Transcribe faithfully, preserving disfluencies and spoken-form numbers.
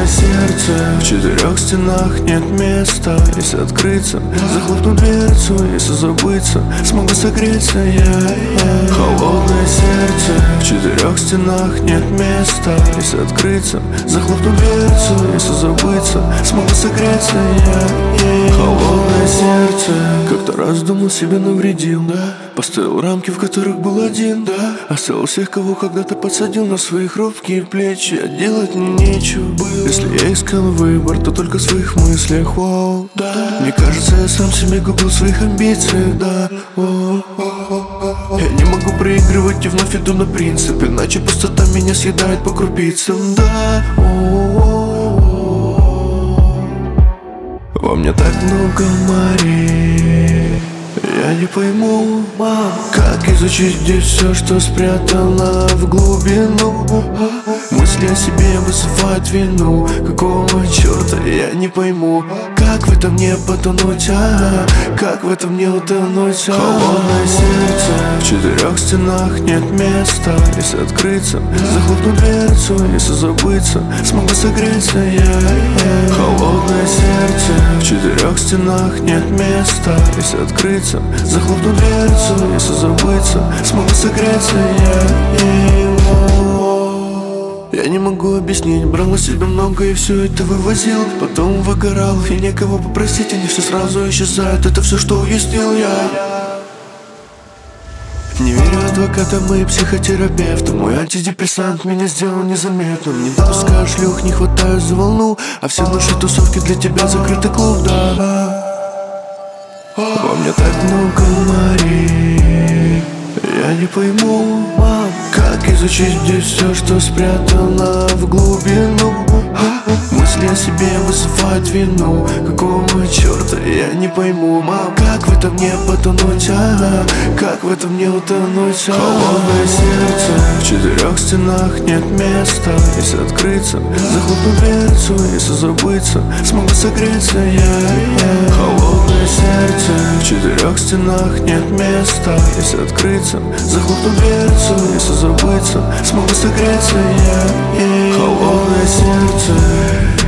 сердце, в четырех стенах нет места. Если открыться, захлопну дверцу, если забыться, смогу согреться я. Холодное сердце, в четырех стенах нет места. Если открыться, захлопну дверцу, если забыться, смогу согреться я. Холодное сердце, как-то раз думал, себе навредил, да. Поставил рамки, в которых был один, да. Оставил всех, кого когда-то подсадил на свои хрупкие плечи. А делать мне нечего было. Если я искал выбор, то только в своих мыслях, воу, да. Мне кажется, я сам себе губил в своих амбициях, да. Воу. Я не могу проигрывать и вновь иду на принцип, иначе пустота меня съедает по крупицам, да. Во мне так много морей. Я не пойму, мам, как изучить здесь все, что спрятано в глубину. Мысли о себе вызывают вину. Какого черта, я не пойму, как в этом не потонуть, а как в этом не утонуть, а? Холодное сердце, в четырех стенах нет места. Если открыться, захлопну дверцу, если забыться, смогу согреться я. Холодное сердце, в четырех стенах нет места. Если открыться, захлопну дверцу, если забыться, смогу согреться я. Я не могу объяснить, брал на себя много и все это вывозил. Потом выгорал и некого попросить, они все сразу исчезают. Это все, что уяснил я. Не верю адвокатам и психотерапевтам. Мой антидепрессант меня сделал незаметным. Не допускаю шлюх, не хватаю за волну, а все наши тусовки для тебя закрытый клуб, да. Во мне так много морей. Я не пойму, мам, как изучить здесь все, что спрятано в глубину. Мысли о себе вызывают вину. Какого черта, я не пойму, мам, как в этом не потонуть, а как в этом не утонуть, а? Холодное сердце, в четырех стенах нет места. Если открыться, захлопну дверцу, если забыться, смогу согреться я. Холодное сердце, в четырех стенах нет места. Если открыться, захлопну дверцу, если забыться, смогу согреться я. Холодное сердце.